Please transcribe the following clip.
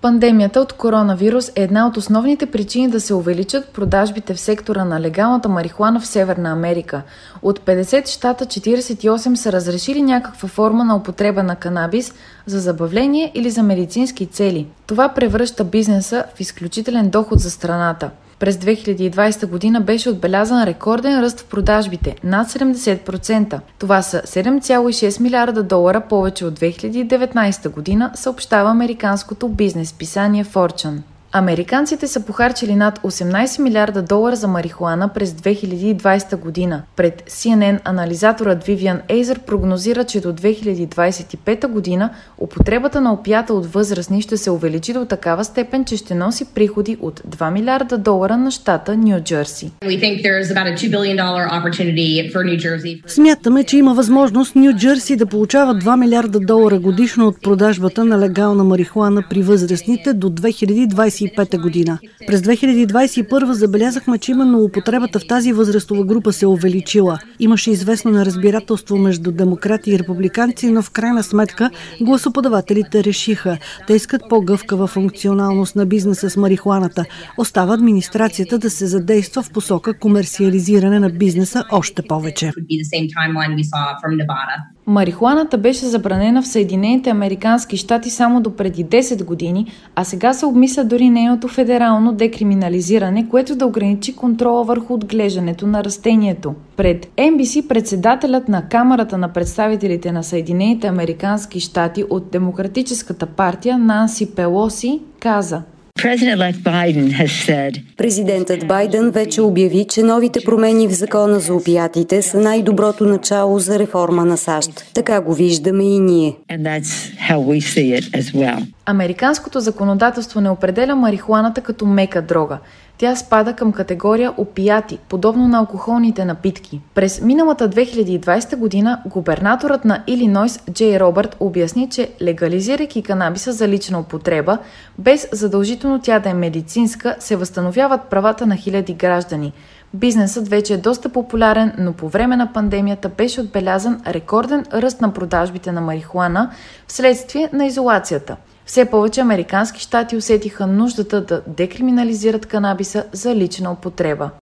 Пандемията от коронавирус е една от основните причини да се увеличат продажбите в сектора на легалната марихуана в Северна Америка. От 50 щата 48 са разрешили някаква форма на употреба на канабис за забавление или за медицински цели. Това превръща бизнеса в изключителен доход за страната. През 2020 година беше отбелязан рекорден ръст в продажбите – над 70%. Това са 7,6 милиарда долара повече от 2019 година, съобщава американското бизнес писание Fortune. Американците са похарчили над 18 милиарда долара за марихуана през 2020 година. Пред CNN анализаторът Vivian Ейзър прогнозира, че до 2025 година употребата на опията от възрастни ще се увеличи до такава степен, че ще носи приходи от 2 милиарда долара на щата Ню Джерси. Смятаме, че има възможност Ню Джерси да получава 2 милиарда долара годишно от продажбата на легална марихуана при възрастните до 2025 година. През 2021 забелязахме, че именно употребата в тази възрастова група се е увеличила. Имаше известно неразбирателство между демократи и републиканци, но в крайна сметка гласоподавателите решиха. Те искат по-гъвкава функционалност на бизнеса с марихуаната. Остава администрацията да се задейства в посока комерциализиране на бизнеса още повече. Марихуаната беше забранена в Съединените американски щати само до преди 10 години, а сега се обмисля дори нейното федерално декриминализиране, което да ограничи контрола върху отглеждането на растението. Пред NBC председателят на Камарата на представителите на Съединените американски щати от Демократическата партия Нанси Пелоси каза: Президентът Байден вече обяви, че новите промени в закона за опиатите са най-доброто начало за реформа на САЩ. Така го виждаме и ние. Американското законодателство не определя марихуаната като мека дрога. Тя спада към категория опияти, подобно на алкохолните напитки. През миналата 2020 година губернаторът на Илинойс Джей Робърт обясни, че легализирайки канабиса за лична употреба, без задължително тя да е медицинска, се възстановяват правата на хиляди граждани. Бизнесът вече е доста популярен, но по време на пандемията беше отбелязан рекорден ръст на продажбите на марихуана вследствие на изолацията. Все повече американски щати усетиха нуждата да декриминализират канабиса за лична употреба.